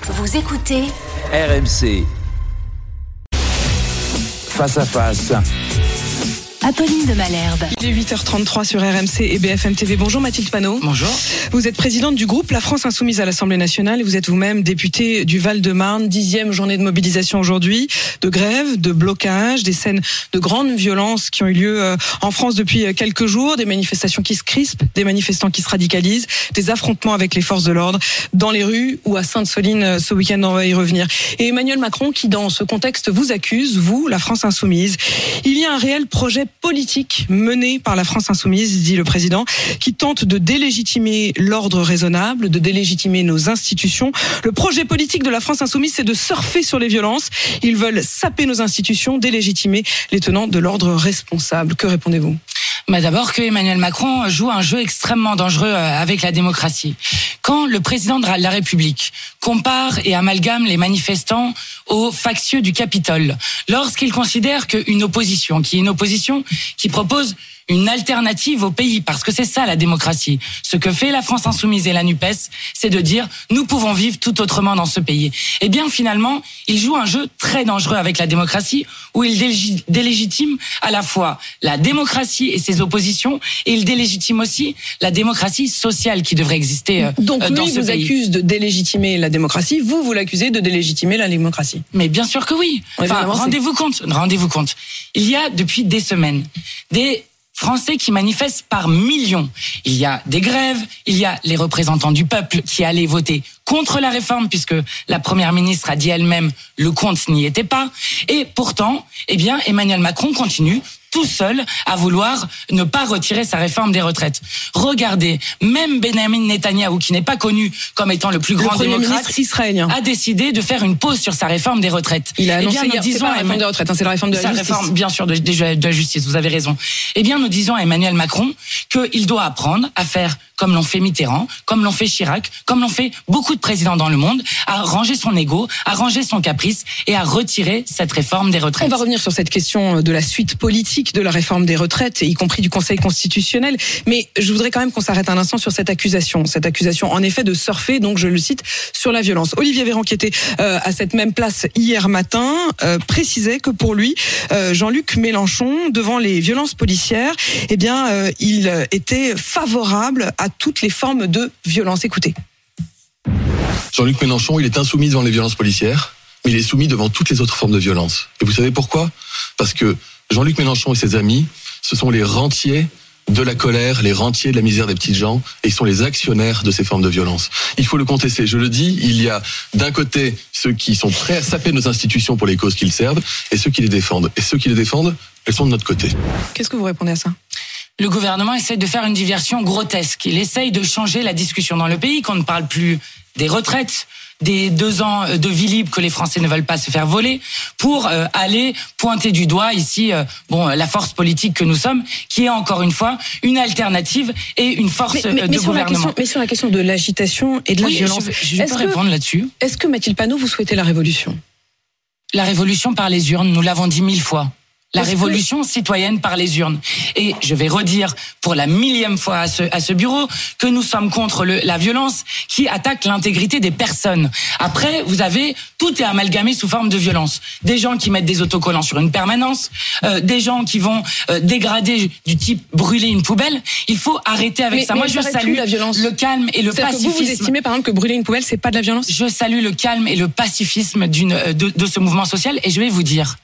Vous écoutez RMC. Face à face. Apolline de Malherbe. Il est 8h33 sur RMC et BFM TV. Bonjour Mathilde Panot. Bonjour. Vous êtes présidente du groupe La France Insoumise à l'Assemblée nationale et vous êtes vous-même députée du Val-de-Marne. 10e journée de mobilisation aujourd'hui, de grève, de blocage, des scènes de grande violence qui ont eu lieu en France depuis quelques jours, des manifestations qui se crispent, des manifestants qui se radicalisent, des affrontements avec les forces de l'ordre dans les rues ou à Sainte-Soline ce week-end, on va y revenir. Et Emmanuel Macron qui dans ce contexte vous accuse, vous, la France Insoumise. Il y a un réel projet politique menée par la France Insoumise, dit le président, qui tente de délégitimer l'ordre raisonnable, de délégitimer nos institutions. Le projet politique de la France Insoumise, c'est de surfer sur les violences. Ils veulent saper nos institutions, délégitimer les tenants de l'ordre responsable. Que répondez-vous ? D'abord que Emmanuel Macron joue un jeu extrêmement dangereux avec la démocratie. Quand le président de la République compare et amalgame les manifestants aux factieux du Capitole, lorsqu'il considère qu'une opposition, qui est une opposition qui propose une alternative au pays, parce que c'est ça la démocratie. Ce que fait la France Insoumise et la NUPES, c'est de dire nous pouvons vivre tout autrement dans ce pays. Eh bien finalement, il joue un jeu très dangereux avec la démocratie, où il délégitime à la fois la démocratie et ses oppositions, et il délégitime aussi la démocratie sociale qui devrait exister Donc dans lui ce pays. vous accuse de délégitimer la démocratie, vous l'accusez de délégitimer la démocratie. Mais bien sûr que oui. Enfin, rendez-vous compte. Il y a depuis des semaines des Français qui manifestent par millions. Il y a des grèves, il y a les représentants du peuple qui allaient voter contre la réforme, puisque la première ministre a dit elle-même le compte n'y était pas. Et pourtant, Emmanuel Macron continue tout seul à vouloir ne pas retirer sa réforme des retraites. Regardez, même Benjamin Netanyahou, qui n'est pas connu comme étant le plus grand démocrate, israélien, a décidé de faire une pause sur sa réforme des retraites. Il a annoncé c'est pas la réforme des retraites, c'est la réforme de la justice. Réforme, bien sûr, de la justice, vous avez raison. Nous disons à Emmanuel Macron qu'il doit apprendre à faire comme l'ont fait Mitterrand, comme l'ont fait Chirac, comme l'ont fait beaucoup de présidents dans le monde, à ranger son ego, à ranger son caprice et à retirer cette réforme des retraites. On va revenir sur cette question de la suite politique de la réforme des retraites, y compris du Conseil constitutionnel. Mais je voudrais quand même qu'on s'arrête un instant sur cette accusation en effet de surfer, donc je le cite, sur la violence. Olivier Véran, qui était à cette même place hier matin, précisait que pour lui, Jean-Luc Mélenchon, devant les violences policières, il était favorable à toutes les formes de violence. Écoutez. Jean-Luc Mélenchon, il est insoumis devant les violences policières, mais il est soumis devant toutes les autres formes de violence. Et vous savez pourquoi ? Parce que Jean-Luc Mélenchon et ses amis, ce sont les rentiers de la colère, les rentiers de la misère des petites gens, et ils sont les actionnaires de ces formes de violence. Il faut le contester, je le dis, il y a d'un côté ceux qui sont prêts à saper nos institutions pour les causes qu'ils servent, et ceux qui les défendent. Et ceux qui les défendent, elles sont de notre côté. Qu'est-ce que vous répondez à ça ? Le gouvernement essaie de faire une diversion grotesque. Il essaye de changer la discussion dans le pays, qu'on ne parle plus des retraites, des 2 ans de vie libre que les Français ne veulent pas se faire voler, pour aller pointer du doigt ici la force politique que nous sommes, qui est encore une fois une alternative et une force de gouvernement. Mais sur la question de l'agitation et de la violence, je peux répondre là-dessus. Est-ce que Mathilde Panot, vous souhaitez la révolution ? La révolution par les urnes, nous l'avons dit 1000 fois. La révolution citoyenne par les urnes. Et je vais redire pour la 1000e fois à ce bureau que nous sommes contre la violence qui attaque l'intégrité des personnes. Après, tout est amalgamé sous forme de violence. Des gens qui mettent des autocollants sur une permanence, des gens qui vont dégrader du type brûler une poubelle. Il faut arrêter avec ça. Moi, je salue le calme et le pacifisme. Vous estimez, par exemple, que brûler une poubelle, c'est pas de la violence ? Je salue le calme et le pacifisme de ce mouvement social, et je vais vous dire,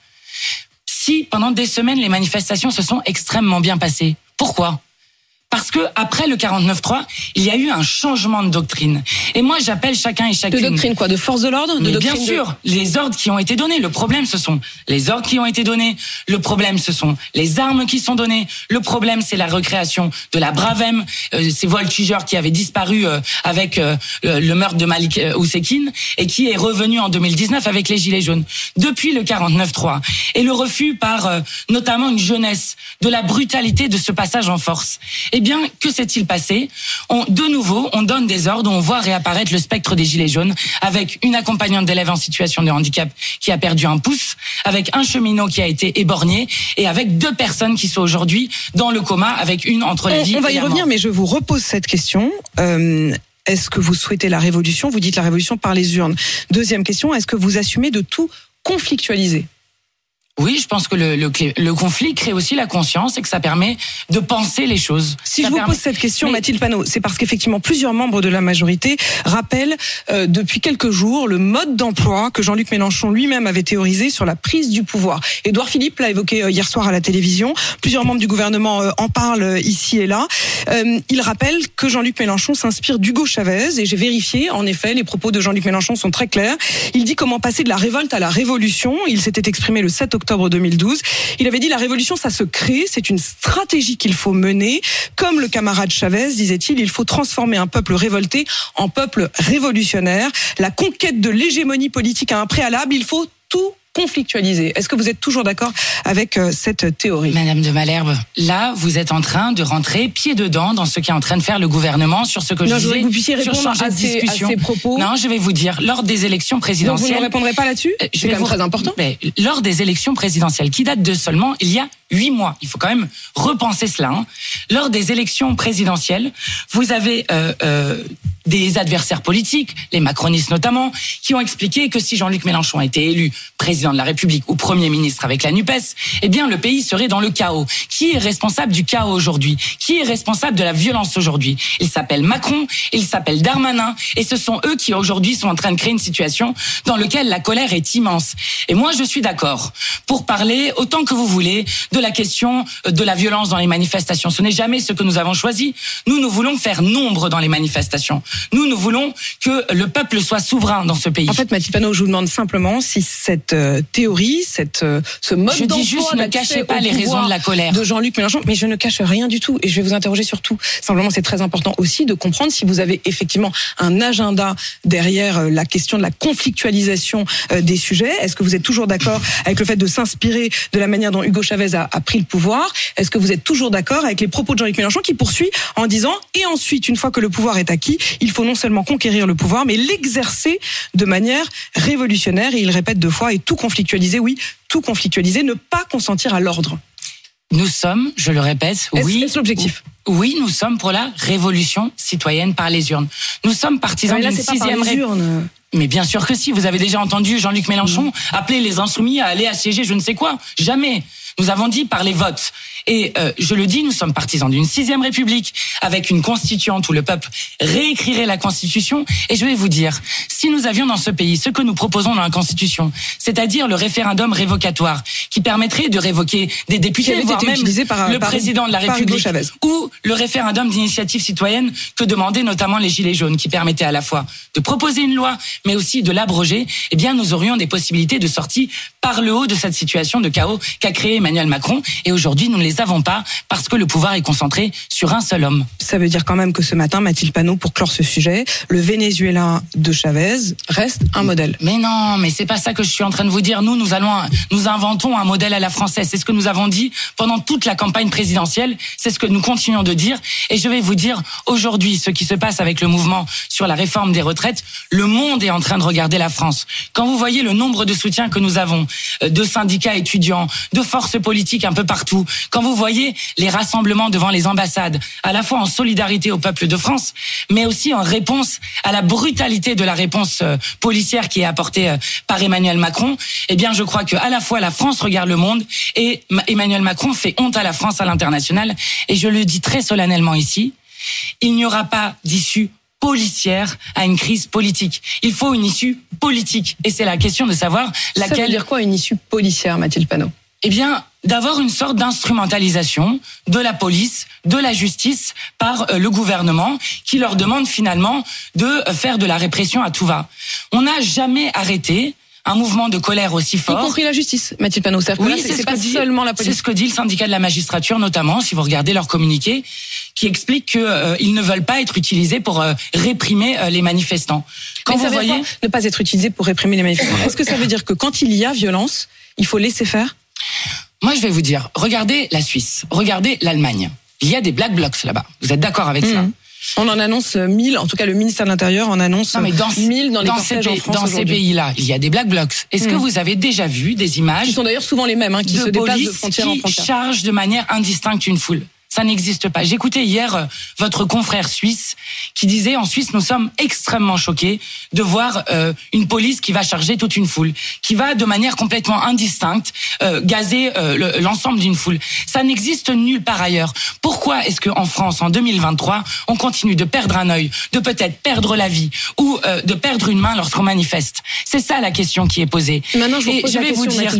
si pendant des semaines les manifestations se sont extrêmement bien passées, pourquoi ? Parce que après le 49.3, il y a eu un changement de doctrine. Et moi, j'appelle chacun et chacune. De doctrine quoi ? De force de l'ordre ? Mais bien sûr, les ordres qui ont été donnés. Le problème, ce sont les ordres qui ont été donnés. Le problème, ce sont les armes qui sont données. Le problème, c'est la recréation de la Bravem, ces voltigeurs qui avaient disparu avec le meurtre de Malik Oussekine et qui est revenu en 2019 avec les Gilets jaunes. Depuis le 49.3 et le refus par notamment une jeunesse de la brutalité de ce passage en force. Eh bien, que s'est-il passé ? De nouveau, on donne des ordres, on voit réapparaître le spectre des Gilets jaunes, avec une accompagnante d'élèves en situation de handicap qui a perdu un pouce, avec un cheminot qui a été éborgné, et avec 2 personnes qui sont aujourd'hui dans le coma, avec une entre la vie et la mort. On va y revenir, mais je vous repose cette question. est-ce que vous souhaitez la révolution ? Vous dites la révolution par les urnes. Deuxième question, est-ce que vous assumez de tout conflictualiser ? Oui, je pense que le conflit crée aussi la conscience et que ça permet de penser les choses. Si je vous pose cette question, Mathilde Panot, c'est parce qu'effectivement plusieurs membres de la majorité rappellent depuis quelques jours le mode d'emploi que Jean-Luc Mélenchon lui-même avait théorisé sur la prise du pouvoir. Édouard Philippe l'a évoqué hier soir à la télévision. Plusieurs membres du gouvernement en parlent ici et là. Il rappelle que Jean-Luc Mélenchon s'inspire d'Hugo Chavez et j'ai vérifié. En effet, les propos de Jean-Luc Mélenchon sont très clairs. Il dit comment passer de la révolte à la révolution. Il s'était exprimé le 7 octobre 2012. Il avait dit la révolution, ça se crée, c'est une stratégie qu'il faut mener. Comme le camarade Chavez, disait-il, il faut transformer un peuple révolté en peuple révolutionnaire. La conquête de l'hégémonie politique a un préalable, il faut tout conflictualiser. Est-ce que vous êtes toujours d'accord avec cette théorie ? Madame de Malherbe, là, vous êtes en train de rentrer pied dedans dans ce qu'est en train de faire le gouvernement sur ce que je disais, que vous puissiez répondre à ces propos. Non, je vais vous dire, lors des élections présidentielles... Donc vous ne répondrez pas là-dessus ? C'est quand même très important. Mais, lors des élections présidentielles, qui datent de seulement il y a 8 mois, il faut quand même repenser cela. Lors des élections présidentielles, vous avez des adversaires politiques, les macronistes notamment, qui ont expliqué que si Jean-Luc Mélenchon a été élu président de la République ou Premier ministre avec la NUPES, eh bien le pays serait dans le chaos. Qui est responsable du chaos aujourd'hui ? Qui est responsable de la violence aujourd'hui ? Il s'appelle Macron, il s'appelle Darmanin, et ce sont eux qui aujourd'hui sont en train de créer une situation dans laquelle la colère est immense. Et moi je suis d'accord pour parler autant que vous voulez de la question de la violence dans les manifestations. Ce n'est jamais ce que nous avons choisi. Nous voulons faire nombre dans les manifestations. Nous voulons que le peuple soit souverain dans ce pays. En fait, Mathilde Panot, je vous demande simplement si cette théorie, ce mode je dis juste, ne cachez pas les raisons de la colère de Jean-Luc Mélenchon, mais je ne cache rien du tout et je vais vous interroger sur tout. Simplement, c'est très important aussi de comprendre si vous avez effectivement un agenda derrière la question de la conflictualisation des sujets. Est-ce que vous êtes toujours d'accord avec le fait de s'inspirer de la manière dont Hugo Chavez a pris le pouvoir ? Est-ce que vous êtes toujours d'accord avec les propos de Jean-Luc Mélenchon qui poursuit en disant et ensuite, une fois que le pouvoir est acquis, il faut non seulement conquérir le pouvoir, mais l'exercer de manière révolutionnaire. Et il répète 2 fois, et tout conflictualiser, oui, tout conflictualiser, ne pas consentir à l'ordre. Nous sommes, je le répète, oui. Est-ce l'objectif ? Oui, nous sommes pour la révolution citoyenne par les urnes. Nous sommes partisans d'une 6e république. Mais bien sûr que si, vous avez déjà entendu Jean-Luc Mélenchon appeler les insoumis à aller assiéger je ne sais quoi. Jamais. Nous avons dit par les votes. Et je le dis, nous sommes partisans d'une 6e République avec une constituante où le peuple réécrirait la Constitution. Et je vais vous dire, si nous avions dans ce pays ce que nous proposons dans la Constitution, c'est-à-dire le référendum révocatoire qui permettrait de révoquer des députés, voire même le président de la République, ou le référendum d'initiative citoyenne que demandaient notamment les Gilets jaunes, qui permettait à la fois de proposer une loi, mais aussi de l'abroger, eh bien nous aurions des possibilités de sortie par le haut de cette situation de chaos qu'a créé Emmanuel Macron. Et aujourd'hui, nous ne les avons pas parce que le pouvoir est concentré sur un seul homme. Ça veut dire quand même que ce matin, Mathilde Panot, pour clore ce sujet, le Venezuela de Chavez reste un modèle. Mais non, mais c'est pas ça que je suis en train de vous dire. Nous inventons un modèle à la française. C'est ce que nous avons dit pendant toute la campagne présidentielle. C'est ce que nous continuons de dire. Et je vais vous dire, aujourd'hui, ce qui se passe avec le mouvement sur la réforme des retraites, le monde est en train de regarder la France. Quand vous voyez le nombre de soutiens que nous avons, de syndicats étudiants, de forces politiques un peu partout, quand vous voyez les rassemblements devant les ambassades, à la fois en solidarité au peuple de France, mais aussi en réponse à la brutalité de la réponse policière qui est apportée par Emmanuel Macron, eh bien je crois que à la fois la France regarde le monde et Emmanuel Macron fait honte à la France à l'international. Et je le dis très solennellement ici, il n'y aura pas d'issue policière à une crise politique. Il faut une issue politique. Et c'est la question de savoir laquelle... Ça veut dire quoi une issue policière, Mathilde Panot ? Eh bien, d'avoir une sorte d'instrumentalisation de la police, de la justice par le gouvernement qui leur demande finalement de faire de la répression à tout va. On n'a jamais arrêté un mouvement de colère aussi fort. Y compris la justice, Mathilde Panot. Oui, c'est pas seulement la police. C'est ce que dit le syndicat de la magistrature, notamment, si vous regardez leur communiqué, qui explique qu'ils ne veulent pas être utilisés pour réprimer les manifestants. Quand vous voyez ne pas être utilisés pour réprimer les manifestants, est-ce que ça veut dire que quand il y a violence, il faut laisser faire ? Moi, je vais vous dire, regardez la Suisse, regardez l'Allemagne. Il y a des black blocs là-bas. Vous êtes d'accord avec ça ? On en annonce 1000, en tout cas le ministère de l'Intérieur en annonce 1000 dans les cortèges en France. Dans ces pays-là, il y a des black blocs. Est-ce que vous avez déjà vu des images qui sont d'ailleurs souvent les mêmes, qui se déplacent de frontière en frontière, qui chargent de manière indistincte une foule ? Ça n'existe pas. J'écoutais hier votre confrère suisse qui disait en Suisse, nous sommes extrêmement choqués de voir une police qui va charger toute une foule, qui va de manière complètement indistincte gazer l'ensemble d'une foule. Ça n'existe nulle part ailleurs. Pourquoi est-ce qu'en France, en 2023, on continue de perdre un œil, de peut-être perdre la vie ou de perdre une main lorsqu'on manifeste? C'est ça la question qui est posée. Maintenant, je vais vous dire,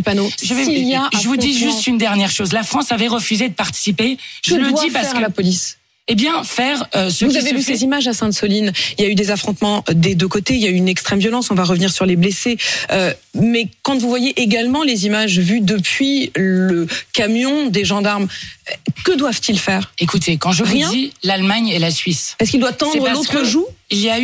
je vous dis juste une dernière chose. La France avait refusé de participer. Je le dis parce que la police. Eh bien, faire ce Vous qui avez se vu fait. ces images à Sainte-Soline. Il y a eu des affrontements des deux côtés. Il y a eu une extrême violence. On va revenir sur les blessés. Mais quand vous voyez également les images vues depuis le camion des gendarmes, que doivent-ils faire? Écoutez, quand je Rien. vous dis l'Allemagne et la Suisse, Est-ce qu'il doit c'est tendre parce l'autre que joue? Il y a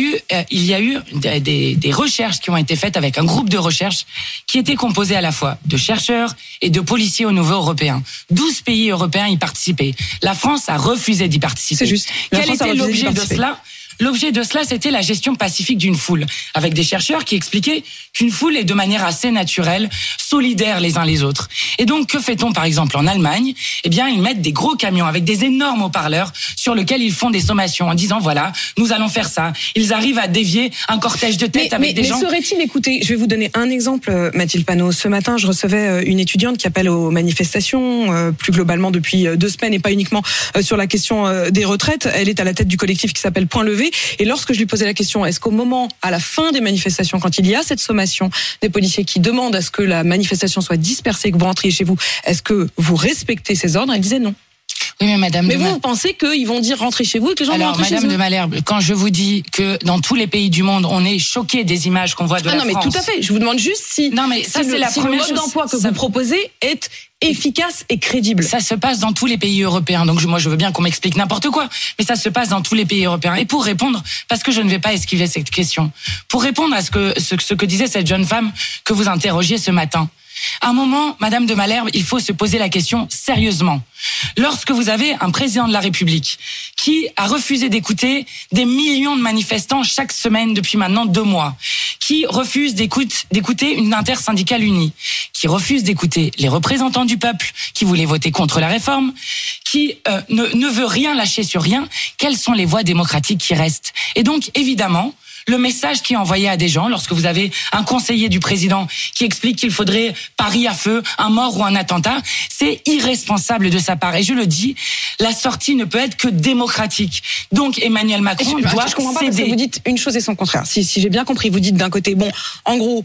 eu des recherches qui ont été faites avec un groupe de recherche qui était composé à la fois de chercheurs et de policiers au niveau européen. 12 pays européens y participaient. La France a refusé d'y participer. C'est juste. La Quel France a était refusé d'y l'objet de participer. cela? L'objet de cela, c'était la gestion pacifique d'une foule, avec des chercheurs qui expliquaient qu'une foule est de manière assez naturelle, solidaire les uns les autres. Et donc, que fait-on par exemple en Allemagne? Eh bien, ils mettent des gros camions avec des énormes haut-parleurs sur lesquels ils font des sommations en disant voilà, nous allons faire ça. Ils arrivent à dévier un cortège de tête avec des gens. Mais serait-il, écoutez, je vais vous donner un exemple, Mathilde Panot. Ce matin, je recevais une étudiante qui appelle aux manifestations, plus globalement depuis 2 semaines, et pas uniquement sur la question des retraites. Elle est à la tête du collectif qui s'appelle Point Levé. Et lorsque je lui posais la question, est-ce qu'au moment, à la fin des manifestations, quand il y a cette sommation des policiers qui demandent à ce que la manifestation soit dispersée, que vous rentriez chez vous, est-ce que vous respectez ces ordres? Elle disait non. Oui, mais madame. Mais vous pensez qu'ils vont dire rentrez chez vous et que les gens vont Alors, rentrer chez madame eux? de Malherbe, quand je vous dis que dans tous les pays du monde, on est choqué des images qu'on voit de la non, mais France. tout à fait. Je vous demande juste si, Non, mais ça, si c'est la si première le mode chose. d'emploi que Ça- vous proposez est efficace et crédible. Ça se passe dans tous les pays européens. Donc moi, je veux bien qu'on m'explique n'importe quoi, mais ça se passe dans tous les pays européens. Et pour répondre, parce que je ne vais pas esquiver cette question, pour répondre à ce que disait cette jeune femme que vous interrogiez ce matin. À un moment, madame de Malherbe, il faut se poser la question sérieusement. Lorsque vous avez un président de la République qui a refusé d'écouter des millions de manifestants chaque semaine depuis maintenant 2 mois, qui refuse d'écouter une intersyndicale unie, qui refuse d'écouter les représentants du peuple qui voulaient voter contre la réforme, qui ne veut rien lâcher sur rien, quelles sont les voies démocratiques qui restent? Et donc, évidemment, le message qui est envoyé à des gens, lorsque vous avez un conseiller du président qui explique qu'il faudrait Paris à feu, un mort ou un attentat, c'est irresponsable de sa part. Et je le dis, la sortie ne peut être que démocratique. Donc Emmanuel Macron doit je comprends pas parce que céder. vous dites une chose et son contraire. Si j'ai bien compris, vous dites d'un côté, bon, en gros,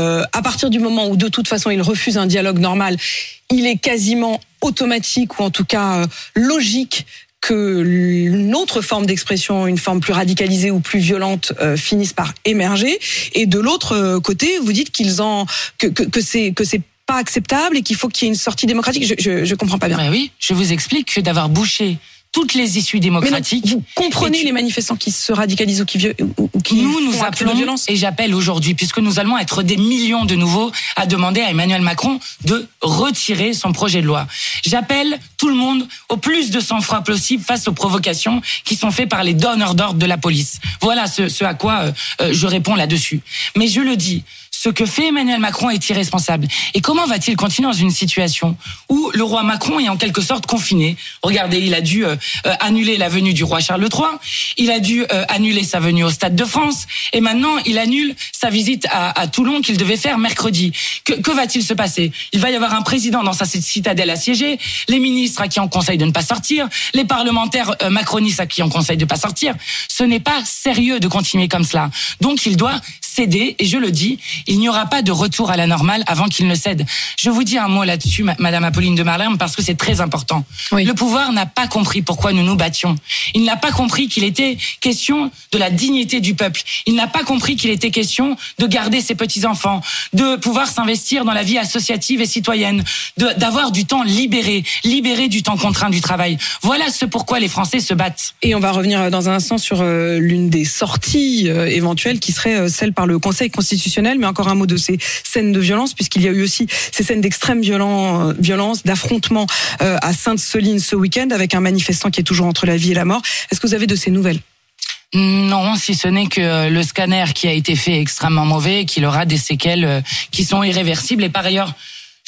à partir du moment où de toute façon il refuse un dialogue normal, il est quasiment automatique ou en tout cas logique que une autre forme d'expression, une forme plus radicalisée ou plus violente finisse par émerger. Et de l'autre côté, vous dites que c'est pas acceptable et qu'il faut qu'il y ait une sortie démocratique. Je comprends pas bien. Ben oui, je vous explique que d'avoir bouché toutes les issues démocratiques. Mais non, vous comprenez les manifestants qui se radicalisent ou qui Nous font acte de appelons, violence. et j'appelle aujourd'hui, puisque nous allons être des millions de nouveaux, à demander à Emmanuel Macron de retirer son projet de loi. J'appelle tout le monde au plus de sang-froid possible face aux provocations qui sont faites par les donneurs d'ordre de la police. Voilà ce à quoi je réponds là-dessus. Mais je le dis, ce que fait Emmanuel Macron est irresponsable. Et comment va-t-il continuer dans une situation où le roi Macron est en quelque sorte confiné? Regardez, il a dû annuler la venue du roi Charles III, il a dû annuler sa venue au Stade de France, et maintenant il annule sa visite à Toulon qu'il devait faire mercredi. Que va-t-il se passer? Il va y avoir un président dans sa citadelle assiégée, les ministres à qui on conseille de ne pas sortir, les parlementaires macronistes à qui on conseille de ne pas sortir. Ce n'est pas sérieux de continuer comme cela. Donc il doit céder, et je le dis, il n'y aura pas de retour à la normale avant qu'il ne cède. Je vous dis un mot là-dessus, Madame Apolline de Malherbe, parce que c'est très important. Oui. Le pouvoir n'a pas compris pourquoi nous nous battions. Il n'a pas compris qu'il était question de la dignité du peuple. Il n'a pas compris qu'il était question de garder ses petits-enfants, de pouvoir s'investir dans la vie associative et citoyenne, d'avoir du temps libéré du temps contraint du travail. Voilà ce pourquoi les Français se battent. Et on va revenir dans un instant sur l'une des sorties éventuelles qui serait celle par le Conseil constitutionnel, mais encore un mot de ces scènes de violence, puisqu'il y a eu aussi ces scènes d'extrême violence, d'affrontement à Sainte-Soline ce week-end avec un manifestant qui est toujours entre la vie et la mort. Est-ce que vous avez de ces nouvelles? Non, si ce n'est que le scanner qui a été fait est extrêmement mauvais, qu'il aura des séquelles qui sont irréversibles. Et par ailleurs,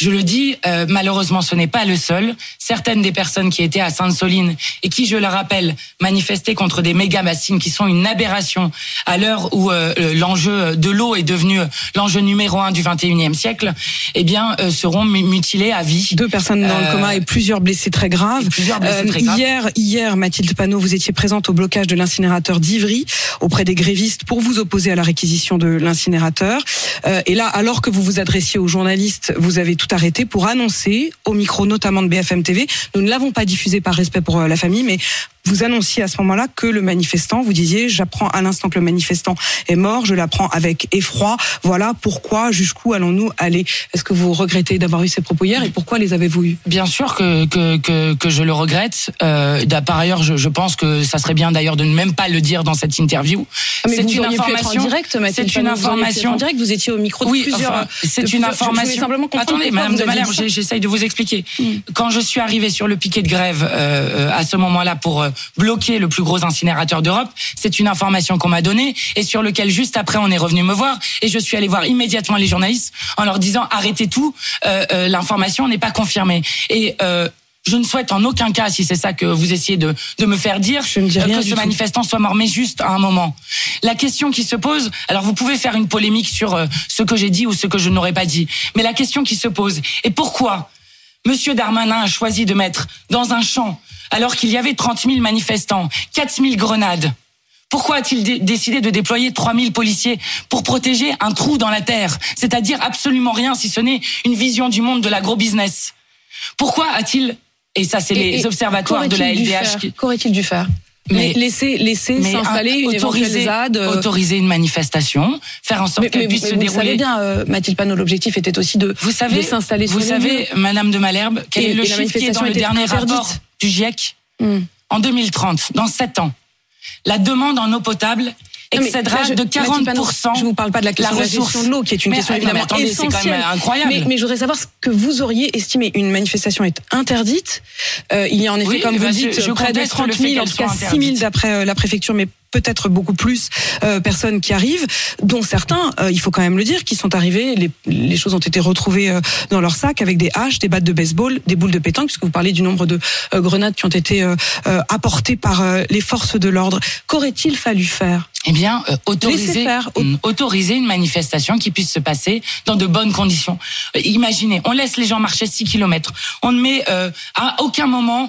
Je le dis, malheureusement, ce n'est pas le seul. Certaines des personnes qui étaient à Sainte-Soline et qui, je le rappelle, manifestaient contre des méga-bassines qui sont une aberration à l'heure où l'enjeu de l'eau est devenu l'enjeu numéro 1 du 21e siècle, eh bien, seront mutilées à vie. 2 personnes dans le coma et plusieurs blessés très graves. Hier, Mathilde Panot, vous étiez présente au blocage de l'incinérateur d'Ivry auprès des grévistes pour vous opposer à la réquisition de l'incinérateur. Et là, alors que vous vous adressiez aux journalistes, vous avez tout arrêté pour annoncer, au micro notamment de BFM TV, nous ne l'avons pas diffusé par respect pour la famille, mais vous annonciez à ce moment-là que le manifestant, vous disiez, j'apprends à l'instant que le manifestant est mort, je l'apprends avec effroi. Voilà pourquoi, jusqu'où allons-nous aller? Est-ce que vous regrettez d'avoir eu ces propos hier et pourquoi les avez-vous eus? Bien sûr que je le regrette. Par ailleurs, je pense que ça serait bien d'ailleurs de ne même pas le dire dans cette interview. Mais c'est une information. C'est une information. En direct, vous étiez au micro de plusieurs. C'est une information. Attendez, Madame de Malherbe, j'essaye de vous expliquer. Quand je suis arrivée sur le piquet de grève à ce moment-là pour bloquer le plus gros incinérateur d'Europe, c'est une information qu'on m'a donnée et sur lequel juste après on est revenu me voir et je suis allé voir immédiatement les journalistes en leur disant arrêtez tout, l'information n'est pas confirmée. Et je ne souhaite en aucun cas, si c'est ça que vous essayez de me faire dire, que ce manifestant soit mort, mais juste à un moment. La question qui se pose, alors vous pouvez faire une polémique sur ce que j'ai dit ou ce que je n'aurais pas dit, mais la question qui se pose est pourquoi Monsieur Darmanin a choisi de mettre dans un champ, alors qu'il y avait 30 000 manifestants, 4 000 grenades. Pourquoi a-t-il décidé de déployer 3 000 policiers pour protéger un trou dans la terre, c'est-à-dire absolument rien si ce n'est une vision du monde de l'agro-business? Pourquoi a-t-il, et ça c'est les observatoires de la LDH... Qu'aurait-il dû faire? Mais laisser s'installer une éventuelle ZAD, autoriser une manifestation, faire en sorte qu'elle puisse se dérouler. Vous savez bien, Mathilde Panot, l'objectif était aussi de s'installer sur les lieux. Vous savez, Madame de Malherbe, quel est le chiffre qui est dans le dernier rapport du GIEC? En 2030, dans 7 ans, la demande en eau potable excédera de 40%. Je vous parle pas de la question de la gestion de l'eau, qui est une question évidemment essentielle. C'est quand même incroyable. Mais je voudrais savoir ce que vous auriez estimé. Une manifestation est interdite. Il y a en effet, comme vous dites, près de 30 000, en tout cas 6 000 d'après la préfecture, mais peut-être beaucoup plus personnes qui arrivent, dont certains, il faut quand même le dire, qui sont arrivés, les choses ont été retrouvées dans leur sac avec des haches, des battes de baseball, des boules de pétanque, puisque vous parlez du nombre de grenades qui ont été apportées par les forces de l'ordre. Qu'aurait-il fallu faire? Eh bien, autoriser une manifestation qui puisse se passer dans de bonnes conditions. Imaginez, on laisse les gens marcher 6 kilomètres. On ne met à aucun moment,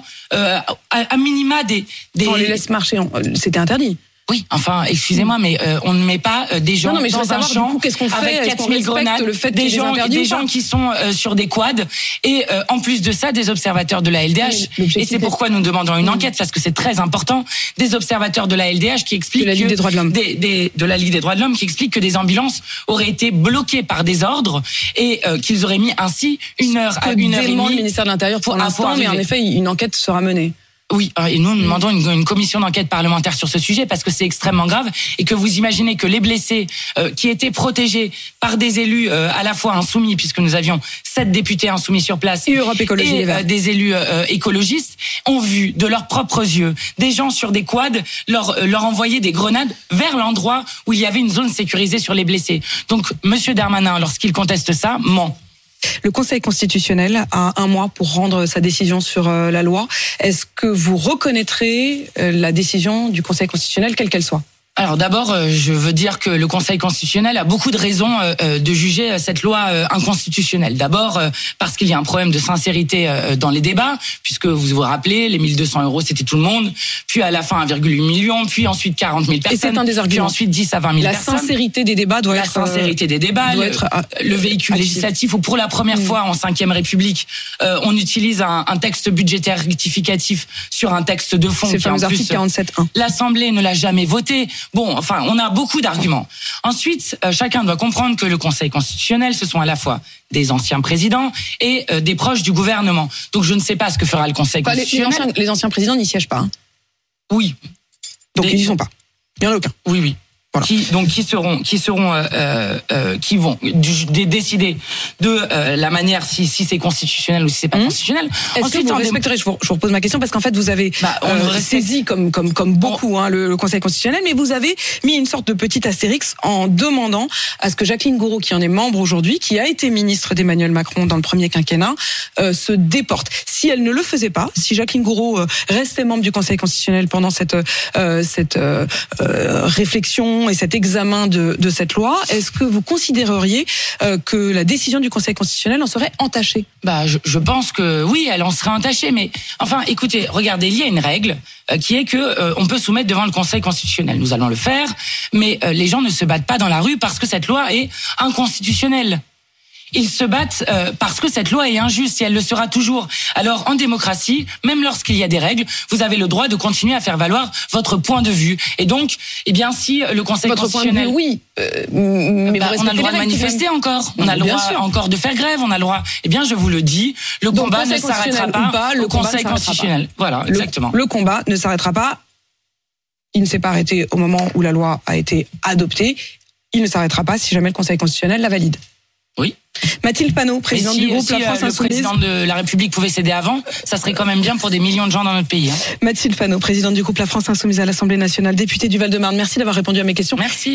à minima des... On les laisse marcher, c'était interdit. Oui, enfin, excusez-moi, mais on ne met pas des gens mais dans un champ avec 4000 grenades, des gens qui sont sur des quads et en plus de ça, des observateurs de la LDH. Et c'est pourquoi nous demandons une enquête, parce que c'est très important, des observateurs de la LDH qui expliquent de la Ligue des droits de l'homme. De la Ligue des droits de l'homme qui expliquent que des ambulances auraient été bloquées par des ordres et qu'ils auraient mis ainsi 1 heure à 1 heure et demie. Le ministère de l'Intérieur pour l'instant, mais en effet, une enquête sera menée. Oui, et nous demandons une commission d'enquête parlementaire sur ce sujet parce que c'est extrêmement grave et que vous imaginez que les blessés qui étaient protégés par des élus à la fois insoumis, puisque nous avions 7 députés insoumis sur place et Europe Écologie et des élus écologistes, ont vu de leurs propres yeux des gens sur des quads leur envoyer des grenades vers l'endroit où il y avait une zone sécurisée sur les blessés. Donc Monsieur Darmanin, lorsqu'il conteste ça, ment. Le Conseil constitutionnel a 1 mois pour rendre sa décision sur la loi. Est-ce que vous reconnaîtrez la décision du Conseil constitutionnel, quelle qu'elle soit ? Alors d'abord, je veux dire que le Conseil constitutionnel a beaucoup de raisons de juger cette loi inconstitutionnelle. D'abord parce qu'il y a un problème de sincérité dans les débats, puisque vous vous rappelez, les 1 200 € c'était tout le monde, puis à la fin 1,8 million, puis ensuite 40 000 personnes, et c'est un des arguments. Puis ensuite 10 à 20 000 personnes. La sincérité des débats doit être... Le véhicule législatif, où pour la première fois en 5e République, on utilise un texte budgétaire rectificatif sur un texte de fond. C'est le fameux article 47.1. L'Assemblée ne l'a jamais voté. Bon, enfin, on a beaucoup d'arguments. Ensuite, chacun doit comprendre que le Conseil constitutionnel, ce sont à la fois des anciens présidents et des proches du gouvernement. Donc, je ne sais pas ce que fera le Conseil constitutionnel. Les anciens présidents n'y siègent pas. Hein. Oui. Donc, ils n'y sont pas. Il n'y en a aucun. Oui. Voilà. Qui vont décider de la manière si c'est constitutionnel ou si c'est pas constitutionnel. Est-ce que vous respecterez, je vous repose ma question parce qu'en fait vous avez saisi comme beaucoup le Conseil constitutionnel, mais vous avez mis une sorte de petit astérix en demandant à ce que Jacqueline Gourault, qui en est membre aujourd'hui, qui a été ministre d'Emmanuel Macron dans le premier quinquennat, se déporte. Si elle ne le faisait pas, si Jacqueline Gourault restait membre du Conseil constitutionnel pendant cette réflexion et cet examen de cette loi, est-ce que vous considéreriez que la décision du Conseil constitutionnel en serait entachée ? Je pense que oui, elle en serait entachée, mais enfin, écoutez, regardez, il y a une règle qui est que on peut soumettre devant le Conseil constitutionnel. Nous allons le faire, mais les gens ne se battent pas dans la rue parce que cette loi est inconstitutionnelle. Ils se battent parce que cette loi est injuste et elle le sera toujours. Alors en démocratie, même lorsqu'il y a des règles, vous avez le droit de continuer à faire valoir votre point de vue. Et donc, si le Conseil constitutionnel... Votre point de vue, oui. Mais on a le droit de manifester encore. On a le droit encore de faire grève. On a le droit... je vous le dis, le combat ne s'arrêtera pas au Conseil constitutionnel. Voilà, exactement. Le combat ne s'arrêtera pas. Il ne s'est pas arrêté au moment où la loi a été adoptée. Il ne s'arrêtera pas si jamais le Conseil constitutionnel la valide. Oui. Mathilde Panot, présidente du groupe La France Insoumise. Si le président de la République pouvait céder avant, ça serait quand même bien pour des millions de gens dans notre pays. Mathilde Panot, présidente du groupe La France Insoumise à l'Assemblée nationale, députée du Val-de-Marne. Merci d'avoir répondu à mes questions. Merci.